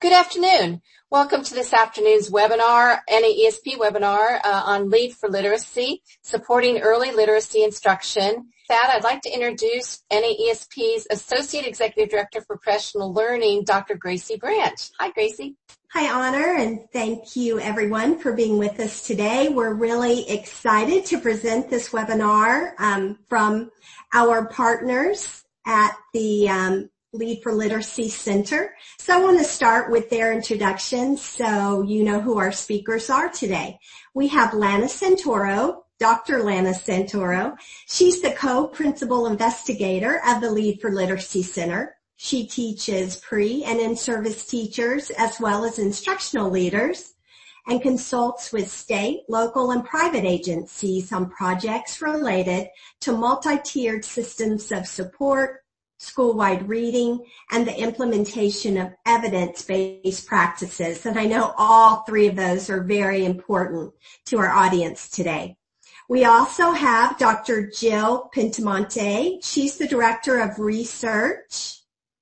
Good afternoon. Welcome to this afternoon's webinar, NAESP webinar on Lead for Literacy, Supporting Early Literacy Instruction. With that, I'd like to introduce NAESP's Associate Executive Director for Professional Learning, Dr. Gracie Branch. Hi, Gracie. Hi, Honor, and thank you, everyone, for being with us today. We're really excited to present this webinar from our partners at the Lead for Literacy Center. So I want to start with their introductions so you know who our speakers are today. We have Lana Santoro, Dr. Lana Santoro. She's the co-principal investigator of the Lead for Literacy Center. She teaches pre- and in-service teachers as well as instructional leaders and consults with state, local, and private agencies on projects related to multi-tiered systems of support, school-wide reading, and the implementation of evidence-based practices. And I know all three of those are very important to our audience today. We also have Dr. Jill Pintamonte. She's the Director of Research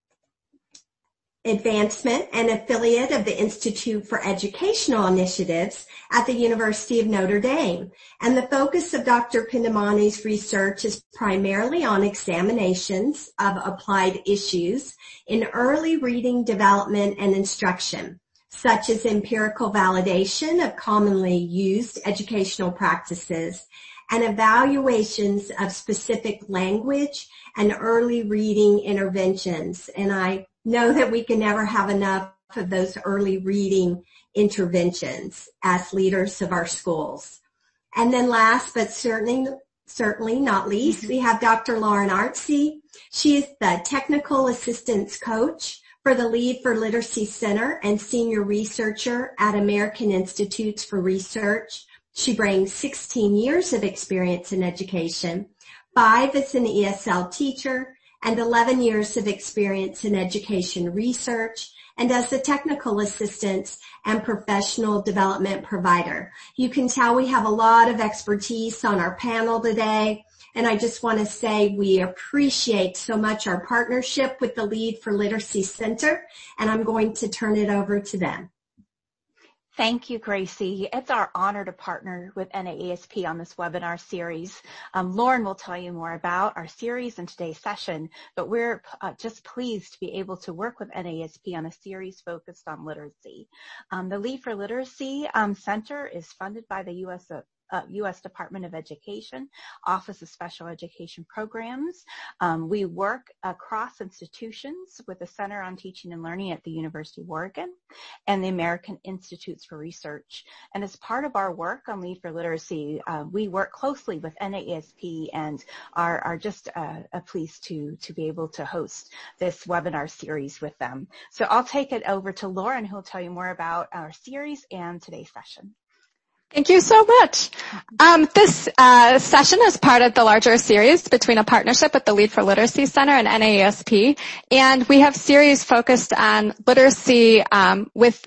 Advancement and affiliate of the Institute for Educational Initiatives at the University of Notre Dame. And the focus of Dr. Pintamonte's research is primarily on examinations of applied issues in early reading development and instruction, such as empirical validation of commonly used educational practices and evaluations of specific language and early reading interventions. And I know that we can never have enough of those early reading interventions as leaders of our schools. And then last but certainly not least, we have Dr. Lauren Artsey. She is the Technical Assistance Coach for the Lead for Literacy Center and Senior Researcher at American Institutes for Research. She brings 16 years of experience in education, 5 as an ESL teacher, and 11 years of experience in education research and as a technical assistant and professional development provider. You can tell we have a lot of expertise on our panel today, and I just want to say we appreciate so much our partnership with the Lead for Literacy Center, and I'm going to turn it over to them. Thank you, Gracie. It's our honor to partner with NAESP on this webinar series. Lauren will tell you more about our series in today's session, but we're just pleased to be able to work with NAESP on a series focused on literacy. The Lead for Literacy Center is funded by the U.S. Department of Education, Office of Special Education Programs. We work across institutions with the Center on Teaching and Learning at the University of Oregon and the American Institutes for Research. And as part of our work on Lead for Literacy, we work closely with NAESP and are just pleased to be able to host this webinar series with them. So I'll take it over to Lauren, who will tell you more about our series and today's session. Thank you so much. This session is part of the larger series between a partnership with the Lead for Literacy Center and NAESP, and we have series focused on literacy with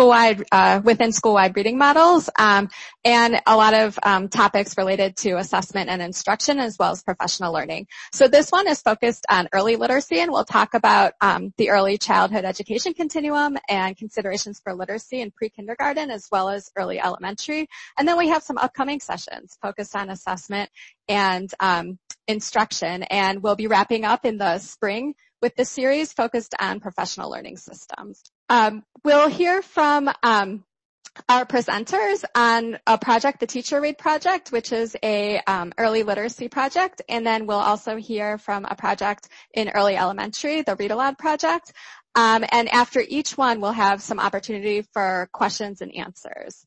within school-wide reading models, and a lot of topics related to assessment and instruction as well as professional learning. So this one is focused on early literacy, and we'll talk about the early childhood education continuum and considerations for literacy in pre-kindergarten as well as early elementary. And then we have some upcoming sessions focused on assessment and instruction, and we'll be wrapping up in the spring with the series focused on professional learning systems. We'll hear from our presenters on a project, the Teacher Read Project, which is a early literacy project, and then we'll also hear from a project in early elementary, the Read Aloud Project. And after each one, we'll have some opportunity for questions and answers.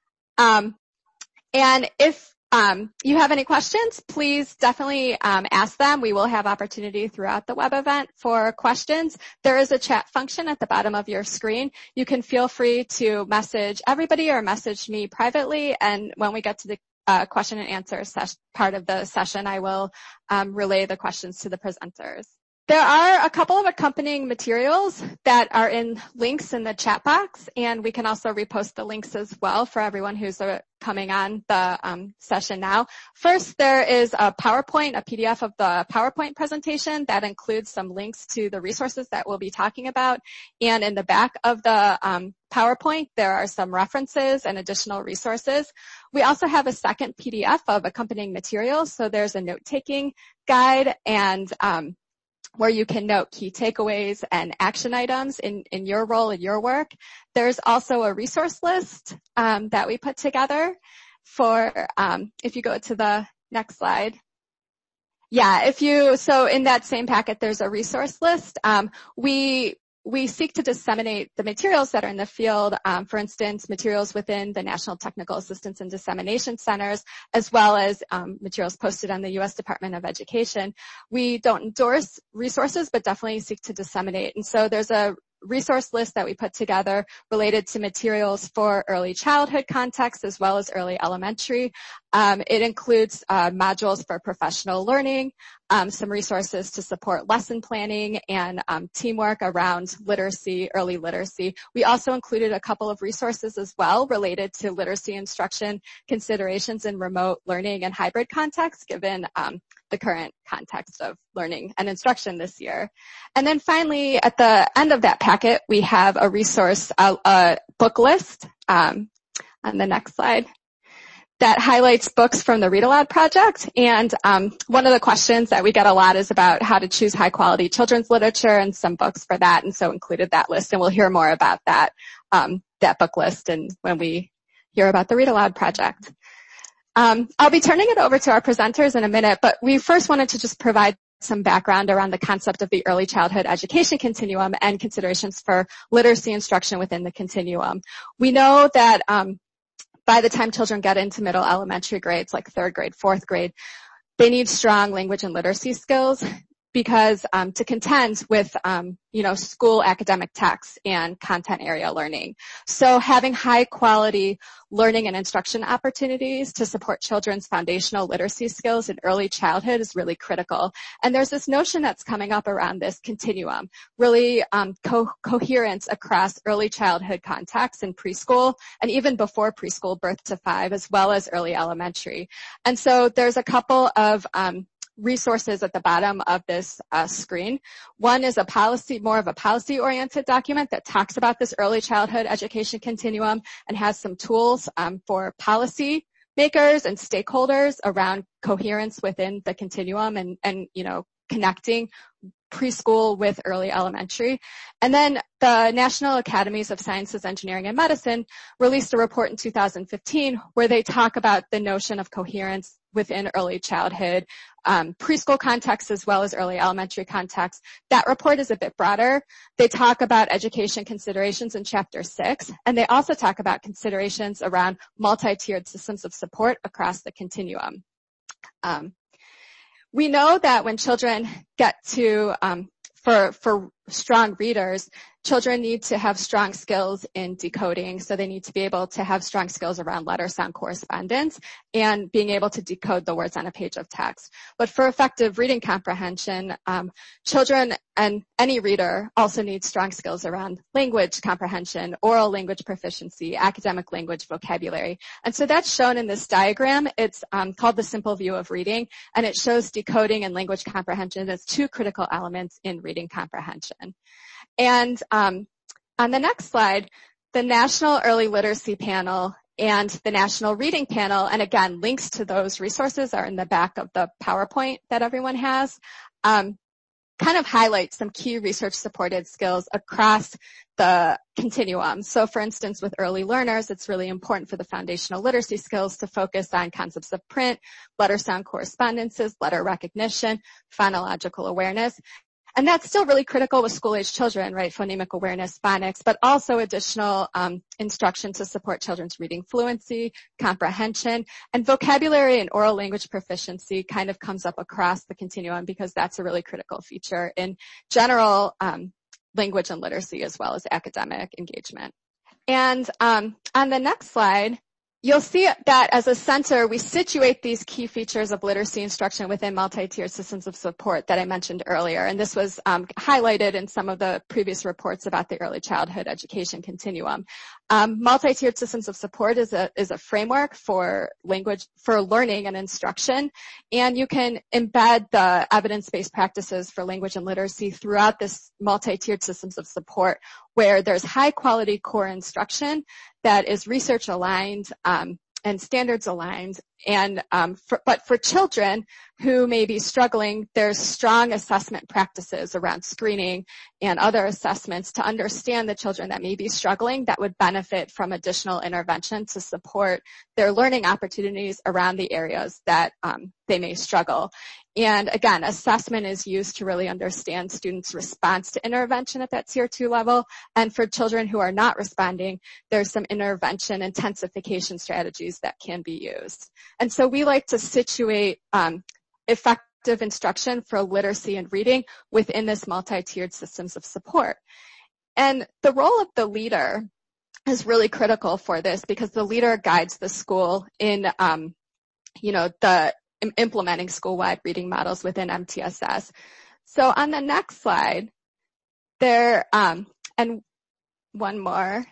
And if you have any questions, please definitely ask them. We will have opportunity throughout the web event for questions. There is a chat function at the bottom of your screen. You can feel free to message everybody or message me privately, and when we get to the question and answer part of the session, I will relay the questions to the presenters. There are a couple of accompanying materials that are in links in the chat box, and we can also repost the links as well for everyone who's coming on the session now. First, there is a PowerPoint, a PDF of the PowerPoint presentation that includes some links to the resources that we'll be talking about. And in the back of the PowerPoint, there are some references and additional resources. We also have a second PDF of accompanying materials. So there's a note-taking guide and where you can note key takeaways and action items in your role in your work. There's also a resource list that we put together for, if you go to the next slide. Yeah, so in that same packet, there's a resource list. We seek to disseminate the materials that are in the field, for instance, materials within the National Technical Assistance and Dissemination Centers, as well as materials posted on the U.S. Department of Education. We don't endorse resources, but definitely seek to disseminate. And so there's a resource list that we put together related to materials for early childhood context as well as early elementary. It includes modules for professional learning, some resources to support lesson planning and teamwork around literacy, early literacy. We also included a couple of resources as well related to literacy instruction considerations in remote learning and hybrid context, given the current context of learning and instruction this year. And then finally, at the end of that packet, we have a resource, a book list on the next slide that highlights books from the Read Aloud Project. And one of the questions that we get a lot is about how to choose high-quality children's literature and some books for that, and so included that list. And we'll hear more about that book list and when we hear about the Read Aloud Project. I'll be turning it over to our presenters in a minute, but we first wanted to just provide some background around the concept of the early childhood education continuum and considerations for literacy instruction within the continuum. We know that by the time children get into middle elementary grades, like third grade, fourth grade, they need strong language and literacy skills because to contend with school academic texts and content area learning. So having high quality learning and instruction opportunities to support children's foundational literacy skills in early childhood is really critical. And there's this notion that's coming up around this continuum, really coherence across early childhood contexts in preschool and even before preschool, birth to 5, as well as early elementary. And so there's a couple of resources at the bottom of this screen. One is more of a policy-oriented document that talks about this early childhood education continuum and has some tools for policy makers and stakeholders around coherence within the continuum and connecting preschool with early elementary. And then the National Academies of Sciences, Engineering, and Medicine released a report in 2015 where they talk about the notion of coherence within early childhood, preschool context as well as early elementary context. That report is a bit broader. They talk about education considerations in Chapter 6, and they also talk about considerations around multi-tiered systems of support across the continuum. We know that when children get to, for strong readers, children need to have strong skills in decoding, so they need to be able to have strong skills around letter-sound correspondence and being able to decode the words on a page of text. But for effective reading comprehension, children and any reader also need strong skills around language comprehension, oral language proficiency, academic language vocabulary. And so that's shown in this diagram. It's called the simple view of reading, and it shows decoding and language comprehension as two critical elements in reading comprehension. And on the next slide, the National Early Literacy Panel and the National Reading Panel, and again, links to those resources are in the back of the PowerPoint that everyone has, kind of highlight some key research-supported skills across the continuum. So for instance, with early learners, it's really important for the foundational literacy skills to focus on concepts of print, letter-sound correspondences, letter recognition, phonological awareness. And that's still really critical with school-age children, right? Phonemic awareness, phonics, but also additional instruction to support children's reading fluency, comprehension, and vocabulary and oral language proficiency kind of comes up across the continuum because that's a really critical feature in general language and literacy as well as academic engagement. And on the next slide, you'll see that as a center, we situate these key features of literacy instruction within multi-tiered systems of support that I mentioned earlier. And this was highlighted in some of the previous reports about the early childhood education continuum. Multi-tiered systems of support is a framework for learning and instruction. And you can embed the evidence-based practices for language and literacy throughout this multi-tiered systems of support, where there's high quality core instruction that is research aligned and standards aligned. And but for children who may be struggling, there's strong assessment practices around screening and other assessments to understand the children that may be struggling that would benefit from additional intervention to support their learning opportunities around the areas that they may struggle. And again, assessment is used to really understand students' response to intervention at that tier 2 level. And for children who are not responding, there's some intervention intensification strategies that can be used. And so we like to situate effective instruction for literacy and reading within this multi-tiered systems of support. And the role of the leader is really critical for this, because the leader guides the school in, the implementing school-wide reading models within MTSS. So on the next slide, and one more,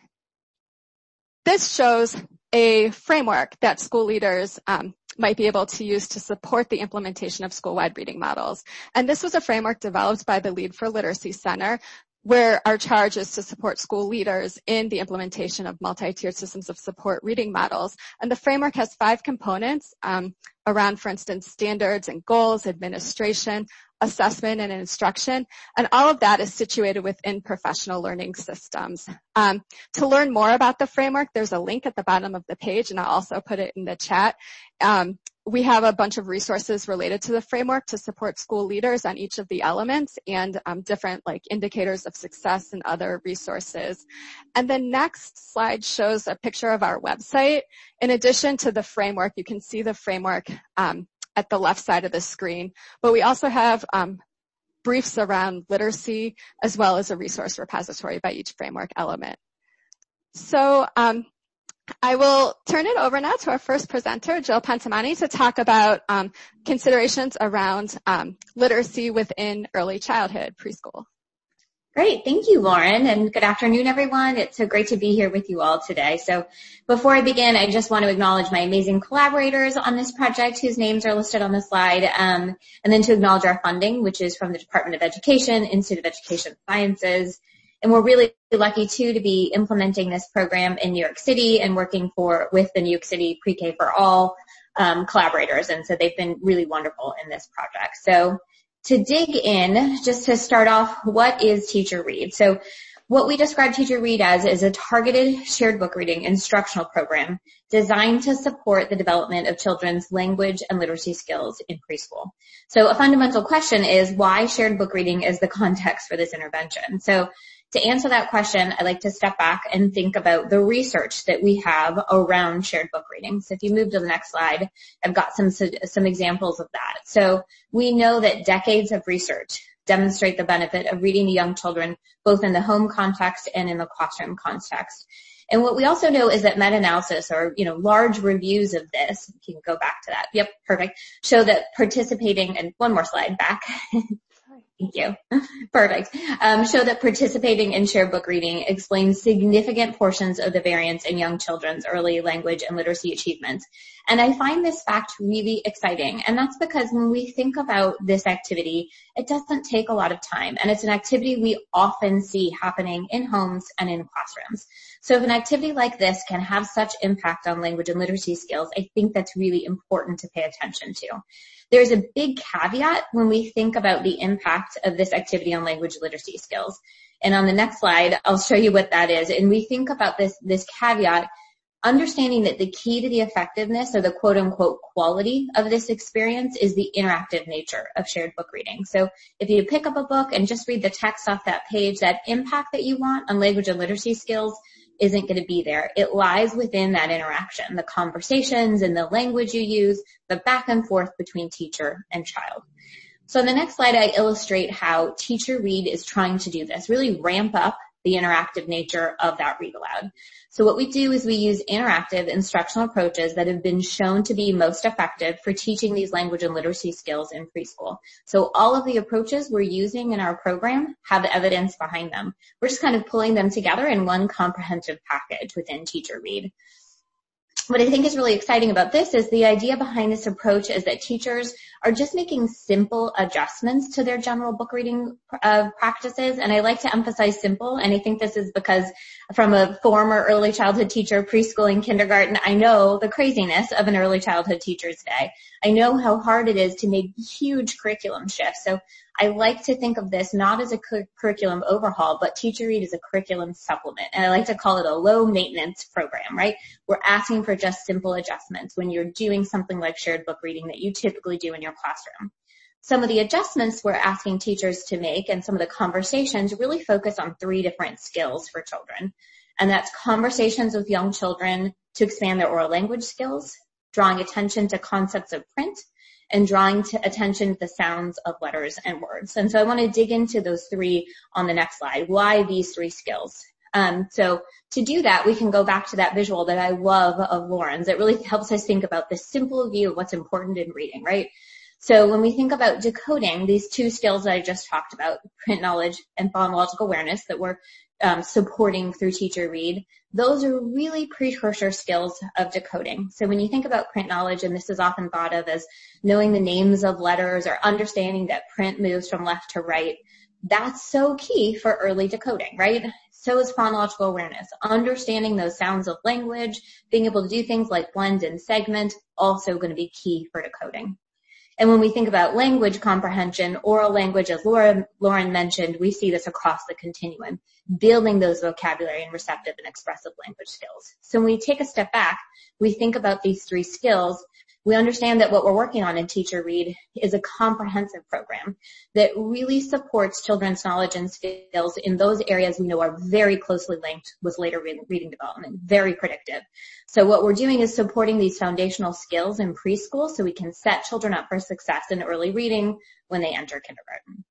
this shows a framework that school leaders might be able to use to support the implementation of school-wide reading models. And this was a framework developed by the Lead for Literacy Center, where our charge is to support school leaders in the implementation of multi-tiered systems of support reading models. And the framework has 5 components around, for instance, standards and goals, administration, assessment, and instruction. And all of that is situated within professional learning systems. To learn more about the framework, there's a link at the bottom of the page, and I'll also put it in the chat. We have a bunch of resources related to the framework to support school leaders on each of the elements, and different indicators of success and other resources. And the next slide shows a picture of our website. In addition to the framework, you can see the framework at the left side of the screen, but we also have briefs around literacy as well as a resource repository by each framework element. So I will turn it over now to our first presenter, Jill Pentimani, to talk about considerations around literacy within early childhood, preschool. Great. Thank you, Lauren, and good afternoon, everyone. It's so great to be here with you all today. So before I begin, I just want to acknowledge my amazing collaborators on this project whose names are listed on the slide, and then to acknowledge our funding, which is from the Department of Education, Institute of Education Sciences. And we're really lucky, too, to be implementing this program in New York City and working with the New York City Pre-K for All collaborators. And so they've been really wonderful in this project. So to dig in, just to start off, what is Teacher Read? So what we describe Teacher Read as is a targeted shared book reading instructional program designed to support the development of children's language and literacy skills in preschool. So a fundamental question is, why shared book reading is the context for this intervention? So to answer that question, I'd like to step back and think about the research that we have around shared book reading. So if you move to the next slide, I've got some examples of that. So we know that decades of research demonstrate the benefit of reading to young children, both in the home context and in the classroom context. And what we also know is that meta-analysis or, large reviews of this, you can go back to that. Yep, perfect. Show that participating, and one more slide back. Thank you. Perfect. Show that participating in shared book reading explains significant portions of the variance in young children's early language and literacy achievements. And I find this fact really exciting. And that's because when we think about this activity, it doesn't take a lot of time. And it's an activity we often see happening in homes and in classrooms. So if an activity like this can have such impact on language and literacy skills, I think that's really important to pay attention to. There's a big caveat when we think about the impact of this activity on language literacy skills. And on the next slide, I'll show you what that is. And we think about this caveat, understanding that the key to the effectiveness or the quote-unquote quality of this experience is the interactive nature of shared book reading. So if you pick up a book and just read the text off that page, that impact that you want on language and literacy skills isn't going to be there. It lies within that interaction, the conversations and the language you use, the back and forth between teacher and child. So on the next slide, I illustrate how Teacher Read is trying to do this, really ramp up the interactive nature of that read aloud. So what we do is we use interactive instructional approaches that have been shown to be most effective for teaching these language and literacy skills in preschool. So all of the approaches we're using in our program have evidence behind them. We're just kind of pulling them together in one comprehensive package within Teacher Read. What I think is really exciting about this is the idea behind this approach is that teachers are just making simple adjustments to their general book reading practices. And I like to emphasize simple. And I think this is because from a former early childhood teacher, preschool and kindergarten, I know the craziness of an early childhood teacher today. I know how hard it is to make huge curriculum shifts. So I like to think of this not as a curriculum overhaul, but Teacher Read is a curriculum supplement. And I like to call it a low maintenance program, right? We're asking for just simple adjustments when you're doing something like shared book reading that you typically do in your classroom. Some of the adjustments we're asking teachers to make and some of the conversations really focus on 3 different skills for children. And that's conversations with young children to expand their oral language skills, drawing attention to concepts of print, and drawing attention to the sounds of letters and words. And so I want to dig into those 3 on the next slide. Why these 3 skills? So to do that, we can go back to that visual that I love of Lauren's. It really helps us think about the simple view of what's important in reading, right? So when we think about decoding, these 2 skills that I just talked about, print knowledge and phonological awareness that we're supporting through Teacher Read, those are really precursor skills of decoding. So when you think about print knowledge, and this is often thought of as knowing the names of letters or understanding that print moves from left to right, that's so key for early decoding, right? So is phonological awareness. Understanding those sounds of language, being able to do things like blend and segment, also going to be key for decoding. And when we think about language comprehension, oral language, as Lauren mentioned, we see this across the continuum, building those vocabulary and receptive and expressive language skills. So when we take a step back, we think about these 3 skills, we understand that what we're working on in Teacher Read is a comprehensive program that really supports children's knowledge and skills in those areas we know are very closely linked with later reading development, very predictive. So what we're doing is supporting these foundational skills in preschool so we can set children up for success in early reading when they enter kindergarten.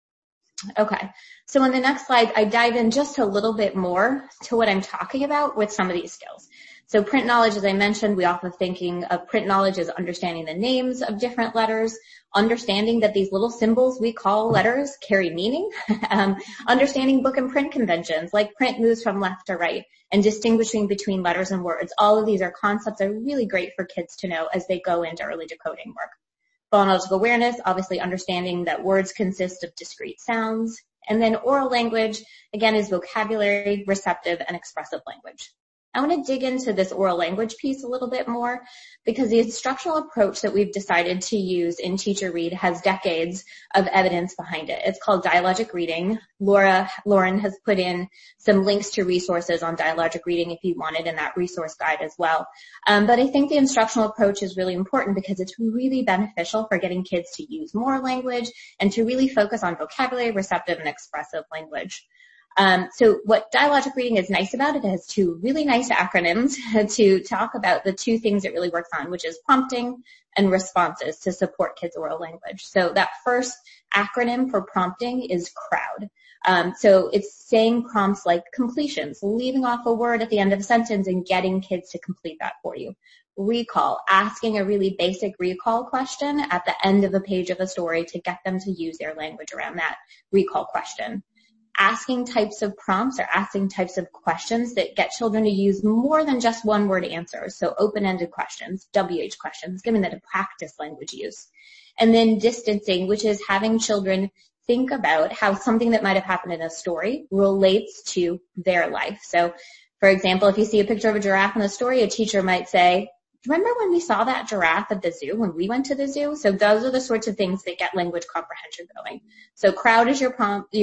Okay, so on the next slide, I dive in just a little bit more to what I'm talking about with some of these skills. So print knowledge, as I mentioned, we often thinking of print knowledge as understanding the names of different letters, understanding that these little symbols we call letters carry meaning, understanding book and print conventions, like print moves from left to right, and distinguishing between letters and words. All of these are concepts that are really great for kids to know as they go into early decoding work. Phonological awareness, obviously understanding that words consist of discrete sounds. And then oral language, again, is vocabulary, receptive, and expressive language. I want to dig into this oral language piece a little bit more because the instructional approach that we've decided to use in Teacher Read has decades of evidence behind it. It's called dialogic reading. Lauren has put in some links to resources on dialogic reading if you wanted in that resource guide as well. But I think the instructional approach is really important because it's really beneficial for getting kids to use more language and to really focus on vocabulary, receptive, and expressive language. So what dialogic reading is nice about it has 2 really nice acronyms to talk about the 2 things it really works on, which is prompting and responses to support kids' oral language. So that first acronym for prompting is CROWD. So it's saying prompts like completions, leaving off a word at the end of a sentence and getting kids to complete that for you. Recall, asking a really basic recall question at the end of a page of a story to get them to use their language around that recall question. Asking types of prompts or asking types of questions that get children to use more than just one-word answers. So open-ended questions, WH questions, giving them to practice language use. And then distancing, which is having children think about how something that might have happened in a story relates to their life. So, for example, if you see a picture of a giraffe in the story, a teacher might say, remember when we saw that giraffe at the zoo, when we went to the zoo? So those are the sorts of things that get language comprehension going. So CROWD is your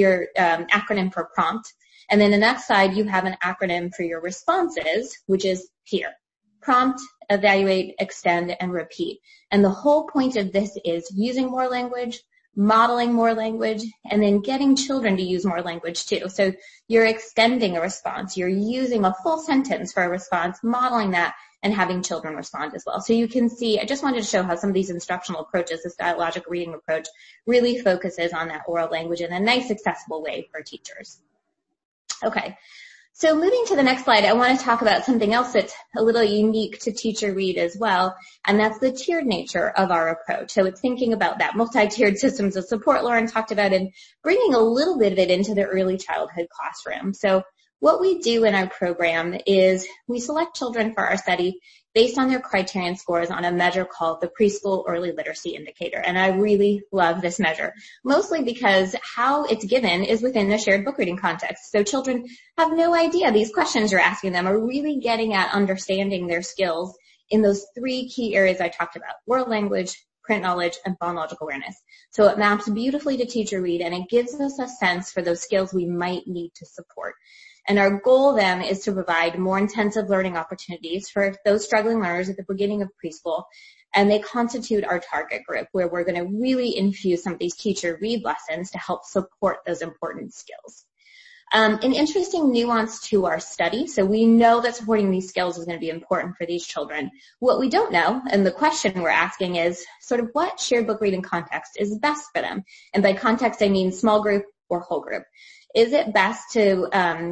acronym for prompt. And then the next side, you have an acronym for your responses, which is PEER. Prompt, evaluate, extend, and repeat. And the whole point of this is using more language, modeling more language, and then getting children to use more language too. So you're extending a response. You're using a full sentence for a response, modeling that, and having children respond as well. So you can see, I just wanted to show how some of these instructional approaches, this dialogic reading approach, really focuses on that oral language in a nice, accessible way for teachers. Okay. So moving to the next slide, I want to talk about something else that's a little unique to Teacher Read as well, and that's the tiered nature of our approach. So it's thinking about that multi-tiered systems of support Lauren talked about and bringing a little bit of it into the early childhood classroom. So what we do in our program is we select children for our study based on their criterion scores on a measure called the Preschool Early Literacy Indicator. And I really love this measure, mostly because how it's given is within the shared book reading context. So children have no idea these questions you're asking them are really getting at understanding their skills in those three key areas I talked about: world language, print knowledge, and phonological awareness. So it maps beautifully to Teacher Read, and it gives us a sense for those skills we might need to support. And our goal then is to provide more intensive learning opportunities for those struggling learners at the beginning of preschool. And they constitute our target group, where we're going to really infuse some of these Teacher Read lessons to help support those important skills. An interesting nuance to our study. So we know that supporting these skills is going to be important for these children. What we don't know, and the question we're asking, is sort of what shared book reading context is best for them. And by context, I mean small group or whole group. Is it best to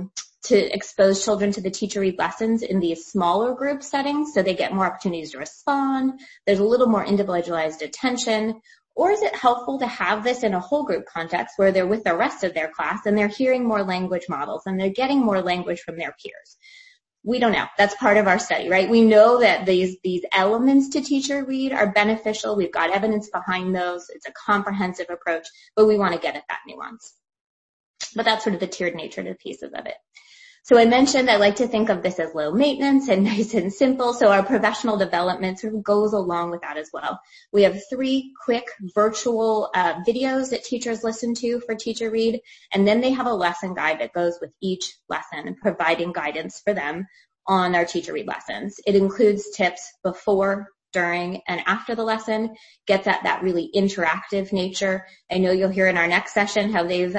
expose children to the Teacher Read lessons in these smaller group settings so they get more opportunities to respond, there's a little more individualized attention? Or is it helpful to have this in a whole group context where they're with the rest of their class and they're hearing more language models and they're getting more language from their peers? We don't know. That's part of our study, right? We know that these elements to Teacher Read are beneficial. We've got evidence behind those. It's a comprehensive approach, but we want to get at that nuance. But that's sort of the tiered nature to the pieces of it. So I mentioned I like to think of this as low maintenance and nice and simple, so our professional development sort of goes along with that as well. We have 3 quick virtual videos that teachers listen to for Teacher Read, and then they have a lesson guide that goes with each lesson, providing guidance for them on our Teacher Read lessons. It includes tips before, during, and after the lesson, gets at that really interactive nature. I know you'll hear in our next session how they've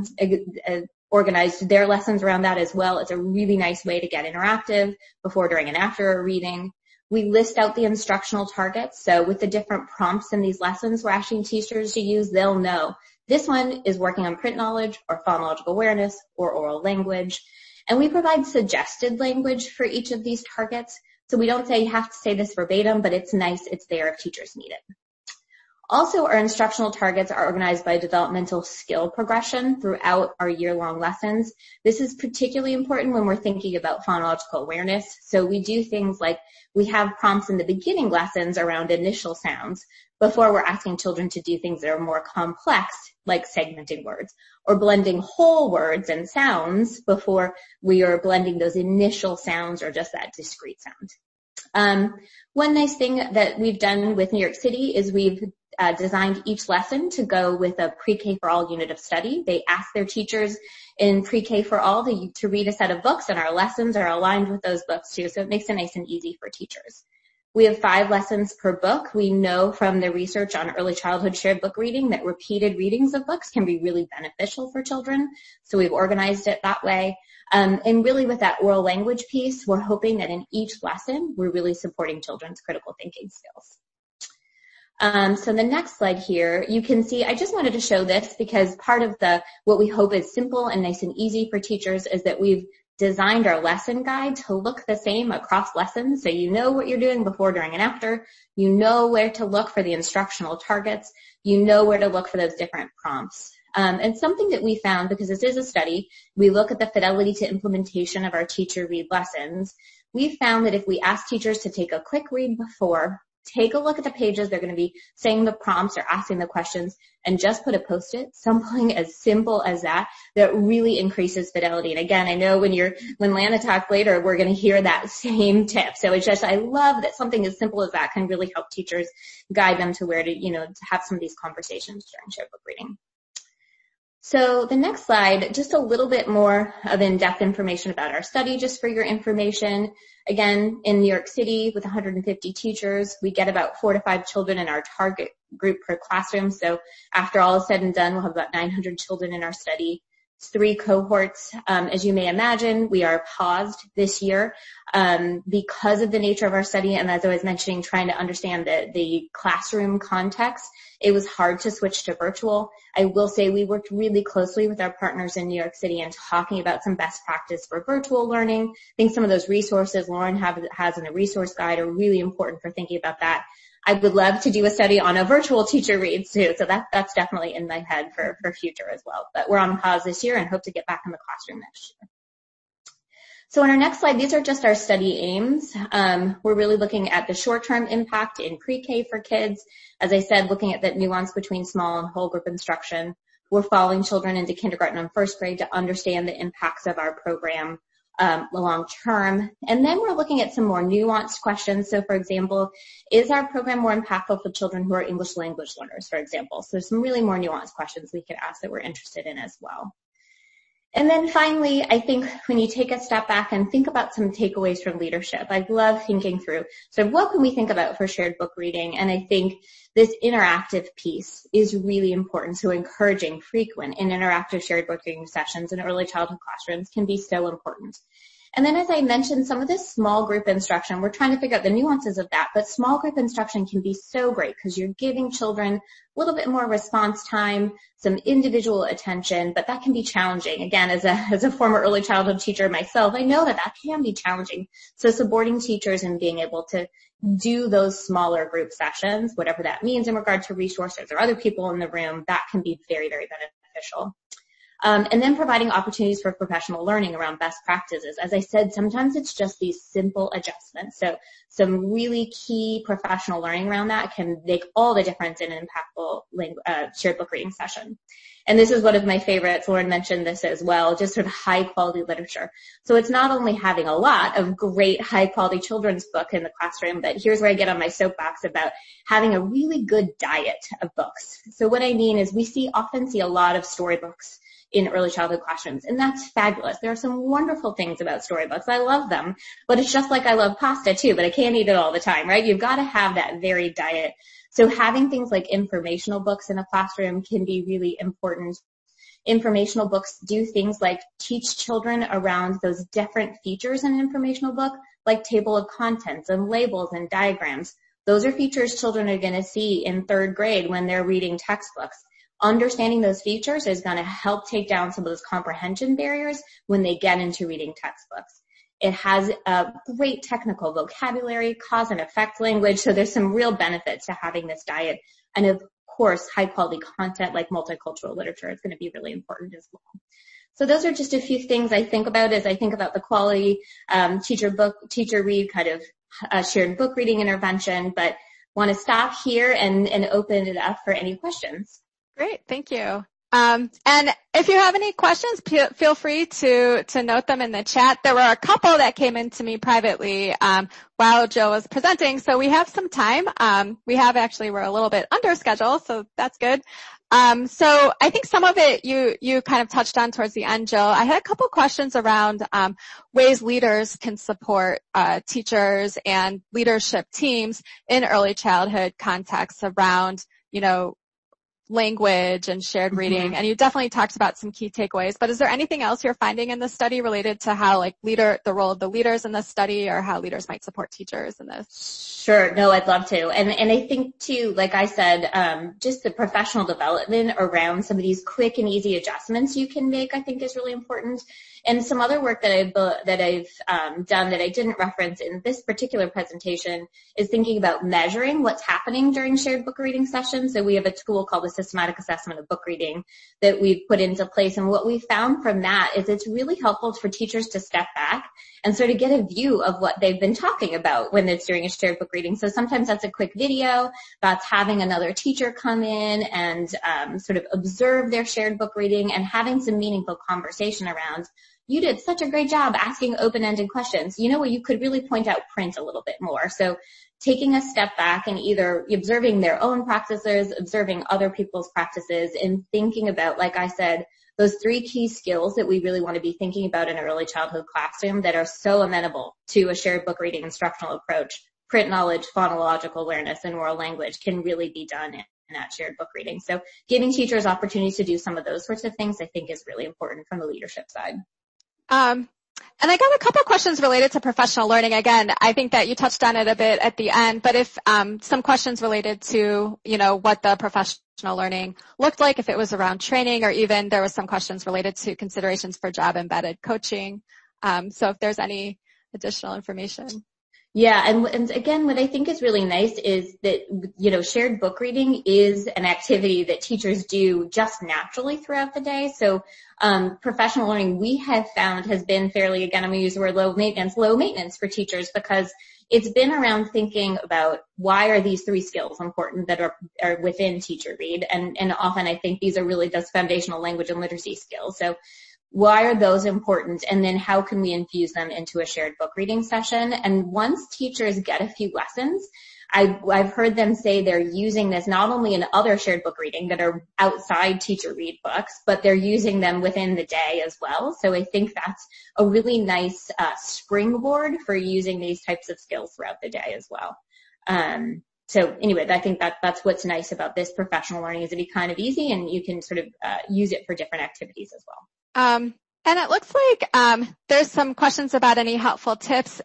organized their lessons around that as well. It's a really nice way to get interactive before, during, and after a reading. We list out the instructional targets. So with the different prompts in these lessons we're asking teachers to use, they'll know this one is working on print knowledge or phonological awareness or oral language. And we provide suggested language for each of these targets. So we don't say you have to say this verbatim, but it's nice. It's there if teachers need it. Also, our instructional targets are organized by developmental skill progression throughout our year-long lessons. This is particularly important when we're thinking about phonological awareness. So we do things like we have prompts in the beginning lessons around initial sounds before we're asking children to do things that are more complex, like segmenting words, or blending whole words and sounds before we are blending those initial sounds or just that discrete sound. One nice thing that we've done with New York City is we've designed each lesson to go with a pre-K for all unit of study. They ask their teachers in pre-K for all to read a set of books, and our lessons are aligned with those books too, so it makes it nice and easy for teachers. We have 5 lessons per book. We know from the research on early childhood shared book reading that repeated readings of books can be really beneficial for children, so we've organized it that way. And really with that oral language piece, we're hoping that in each lesson, we're really supporting children's critical thinking skills. So the next slide here, you can see, I just wanted to show this because part of what we hope is simple and nice and easy for teachers is that we've designed our lesson guide to look the same across lessons. So you know what you're doing before, during, and after. You know where to look for the instructional targets. You know where to look for those different prompts. And something that we found, because this is a study, we look at the fidelity to implementation of our Teacher Read lessons. We found that if we ask teachers to take a quick read before, take a look at the pages they're going to be saying the prompts or asking the questions, and just put a Post-it, something as simple as that really increases fidelity. And again, I know when Lana talks later, we're going to hear that same tip. So it's just, I love that something as simple as that can really help teachers guide them to where to have some of these conversations during shared book reading. So the next slide, just a little bit more of in-depth information about our study, just for your information. Again, in New York City with 150 teachers, we get about 4 to 5 children in our target group per classroom. So after all is said and done, we'll have about 900 children in our study. 3 cohorts. As you may imagine, we are paused this year because of the nature of our study, and as I was mentioning, trying to understand the classroom context. It was hard to switch to virtual. I will say we worked really closely with our partners in New York City and talking about some best practice for virtual learning. I think some of those resources Lauren has in the resource guide are really important for thinking about that. I would love to do a study on a virtual teacher read too, so that's definitely in my head for future as well. But we're on pause this year and hope to get back in the classroom next year. So on our next slide, these are just our study aims. We're really looking at the short-term impact in pre-K for kids. As I said, looking at that nuance between small and whole group instruction. We're following children into kindergarten and first grade to understand the impacts of our program long term. And then we're looking at some more nuanced questions. So for example, is our program more impactful for children who are English language learners, for example? So some really more nuanced questions we could ask that we're interested in as well. And then finally, I think when you take a step back and think about some takeaways from leadership, I love thinking through sort of what can we think about for shared book reading. And I think this interactive piece is really important. So encouraging frequent and interactive shared book reading sessions in early childhood classrooms can be so important. And then as I mentioned, some of this small group instruction, we're trying to figure out the nuances of that, but small group instruction can be so great because you're giving children a little bit more response time, some individual attention, but that can be challenging. Again, as a former early childhood teacher myself, I know that can be challenging. So supporting teachers and being able to do those smaller group sessions, whatever that means in regard to resources or other people in the room, that can be very, very beneficial. And then providing opportunities for professional learning around best practices. As I said, sometimes it's just these simple adjustments. So some really key professional learning around that can make all the difference in an impactful shared book reading session. And this is one of my favorites. Lauren mentioned this as well, just sort of high quality literature. So it's not only having a lot of great high quality children's book in the classroom, but here's where I get on my soapbox about having a really good diet of books. So what I mean is we often see a lot of storybooks in early childhood classrooms, and that's fabulous. There are some wonderful things about storybooks. I love them, but it's just like I love pasta too, but I can't eat it all the time, right? You've got to have that varied diet. So having things like informational books in a classroom can be really important. Informational books do things like teach children around those different features in an informational book, like table of contents and labels and diagrams. Those are features children are going to see in 3rd grade when they're reading textbooks. Understanding those features is going to help take down some of those comprehension barriers when they get into reading textbooks. It has a great technical vocabulary, cause and effect language, so there's some real benefits to having this diet. And of course, high quality content like multicultural literature is going to be really important as well. So those are just a few things I think about as I think about the quality teacher read kind of shared book reading intervention, but want to stop here and open it up for any questions. Great, thank you. And if you have any questions, feel free to note them in the chat. There were a couple that came in to me privately while Jill was presenting, so we have some time. We're a little bit under schedule, so that's good. So I think some of it you kind of touched on towards the end, Jill. I had a couple questions around ways leaders can support teachers and leadership teams in early childhood contexts around, language and shared reading. And you definitely talked about some key takeaways, but is there anything else you're finding in the study related to how the role of the leaders in the study or how leaders might support teachers in this? Sure. No, I'd love to. And I think too, like I said, just the professional development around some of these quick and easy adjustments you can make, I think is really important. And some other work that I've done that I didn't reference in this particular presentation is thinking about measuring what's happening during shared book reading sessions. So we have a tool called the Systematic Assessment of Book Reading that we've put into place. And what we found from that is it's really helpful for teachers to step back and sort of get a view of what they've been talking about when it's during a shared book reading. So sometimes that's a quick video, that's having another teacher come in and sort of observe their shared book reading and having some meaningful conversation around, you did such a great job asking open-ended questions. You know what, you could really point out print a little bit more. So taking a step back and either observing their own practices, observing other people's practices, and thinking about, like I said, those 3 key skills that we really want to be thinking about in an early childhood classroom that are so amenable to a shared book reading instructional approach. Print knowledge, phonological awareness, and oral language can really be done and at shared book reading. So giving teachers opportunities to do some of those sorts of things, I think, is really important from the leadership side. And I got a couple of questions related to professional learning. Again, I think that you touched on it a bit at the end, but if some questions related to, what the professional learning looked like, if it was around training, or even there was some questions related to considerations for job-embedded coaching. So if there's any additional information. Yeah, and again, what I think is really nice is that, shared book reading is an activity that teachers do just naturally throughout the day. So professional learning, we have found, has been fairly, again, I'm going to use the word low maintenance for teachers, because it's been around thinking about why are these 3 skills important that are within Teacher Read. And often I think these are really just foundational language and literacy skills. So why are those important? And then how can we infuse them into a shared book reading session? And once teachers get a few lessons, I've heard them say they're using this not only in other shared book reading that are outside Teacher Read books, but they're using them within the day as well. So I think that's a really nice springboard for using these types of skills throughout the day as well. So anyway, I think that's what's nice about this professional learning, is it'd be kind of easy, and you can sort of use it for different activities as well. And it looks like there's some questions about any helpful tips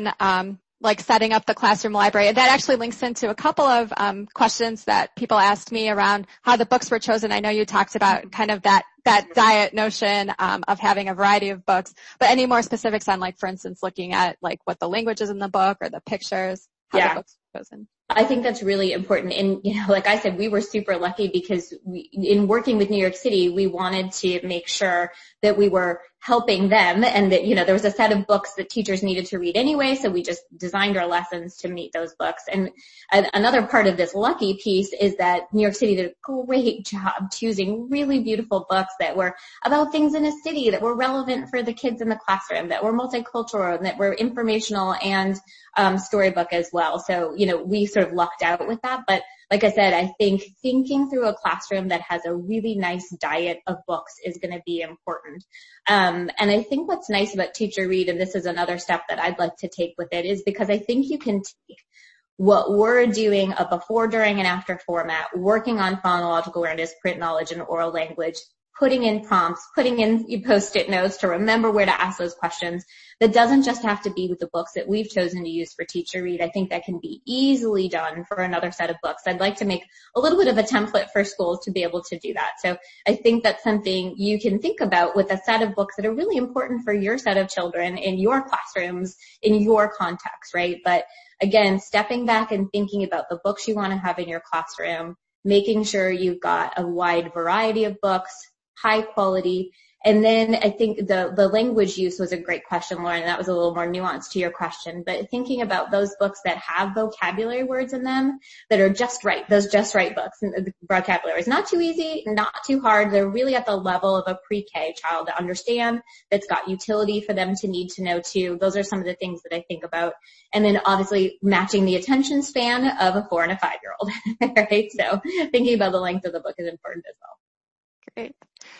on like setting up the classroom library. And that actually links into a couple of questions that people asked me around how the books were chosen. I know you talked about kind of that diet notion of having a variety of books, but any more specifics on, like, for instance, looking at like what the language is in the book or the pictures, how the books were chosen? I think that's really important. And, like I said, we were super lucky because in working with New York City, we wanted to make sure that we were helping them, and that, there was a set of books that teachers needed to read anyway, so we just designed our lessons to meet those books. And another part of this lucky piece is that New York City did a great job choosing really beautiful books that were about things in a city, that were relevant for the kids in the classroom, that were multicultural, and that were informational and storybook as well. So, we sort of lucked out with that. But like I said, I think thinking through a classroom that has a really nice diet of books is going to be important. And I think what's nice about Teacher Read, and this is another step that I'd like to take with it, is because I think you can take what we're doing, a before, during, and after format, working on phonological awareness, print knowledge, and oral language, putting in prompts, putting in Post-it notes to remember where to ask those questions. That doesn't just have to be with the books that we've chosen to use for Teacher Read. I think that can be easily done for another set of books. I'd like to make a little bit of a template for schools to be able to do that. So I think that's something you can think about with a set of books that are really important for your set of children in your classrooms, in your context, right? But again, stepping back and thinking about the books you want to have in your classroom, making sure you've got a wide variety of books, high quality. And then I think the language use was a great question, Lauren. That was a little more nuanced to your question. But thinking about those books that have vocabulary words in them that are just right, those just right books. And the vocabulary is not too easy, not too hard. They're really at the level of a pre-K child to understand, that's got utility for them to need to know too. Those are some of the things that I think about. And then obviously matching the attention span of a 4 and a 5-year-old, right? So thinking about the length of the book is important as well. Great.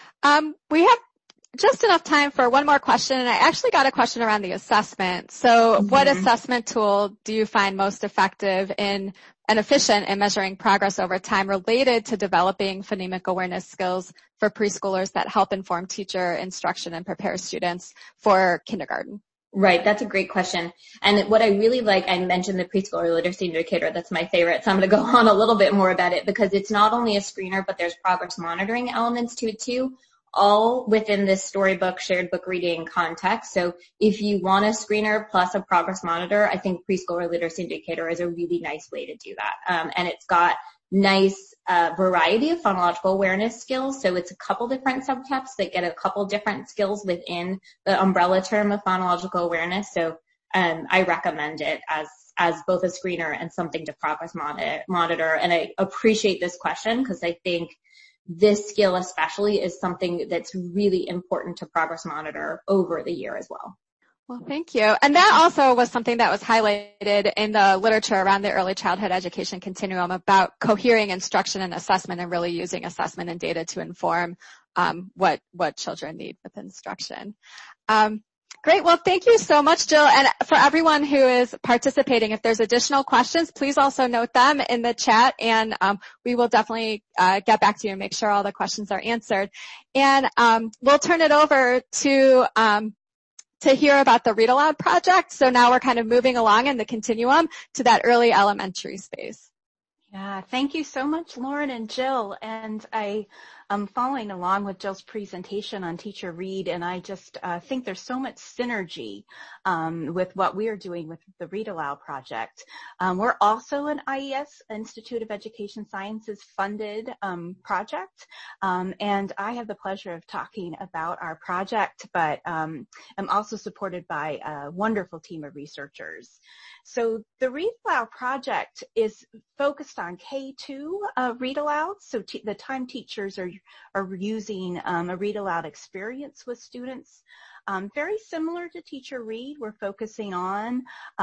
We have just enough time for one more question, and I actually got a question around the assessment. So what assessment tool do you find most effective and efficient in measuring progress over time related to developing phonemic awareness skills for preschoolers that help inform teacher instruction and prepare students for kindergarten? Right. That's a great question. And what I really like, I mentioned the preschooler literacy indicator. That's my favorite. So I'm going to go on a little bit more about it, because it's not only a screener, but there's progress monitoring elements to it too, all within this storybook, shared book reading context. So if you want a screener plus a progress monitor, I think preschooler literacy indicator is a really nice way to do that. And it's got nice variety of phonological awareness skills. So it's a couple different subtypes that get a couple different skills within the umbrella term of phonological awareness. So I recommend it as both a screener and something to progress monitor. And I appreciate this question, because I think this skill especially is something that's really important to progress monitor over the year as well. Well, thank you. And that also was something that was highlighted in the literature around the early childhood education continuum about cohering instruction and assessment, and really using assessment and data to inform what children need with instruction. Great. Well, thank you so much, Jill. And for everyone who is participating, if there's additional questions, please also note them in the chat, and we will definitely get back to you and make sure all the questions are answered. And we'll turn it over to hear about the Read Aloud project. So now we're kind of moving along in the continuum to that early elementary space. Yeah, thank you so much, Lauren and Jill. And I am following along with Jill's presentation on Teacher Read, and I just think there's so much synergy with what we are doing with the Read Aloud project. We're also an IES, Institute of Education Sciences, funded project, and I have the pleasure of talking about our project, but I'm also supported by a wonderful team of researchers. So the Read Aloud project is focused on K-2 Read Aloud. So the time teachers are using a Read Aloud experience with students. Very similar to Teacher Read, we're focusing on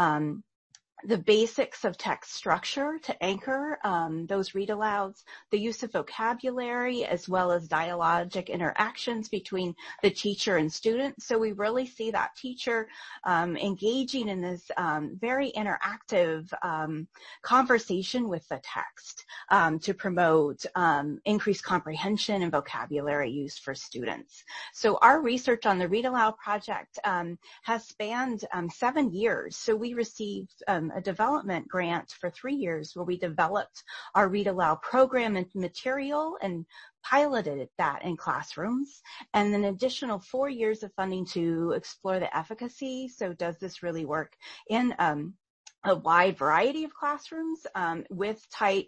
the basics of text structure to anchor those read alouds, the use of vocabulary, as well as dialogic interactions between the teacher and student. So we really see that teacher engaging in this very interactive conversation with the text to promote increased comprehension and vocabulary use for students. So our research on the Read Aloud project has spanned 7 years. So we received a development grant for 3 years where we developed our Read Aloud program and material and piloted that in classrooms, and an additional 4 years of funding to explore the efficacy. So does this really work in a wide variety of classrooms with tight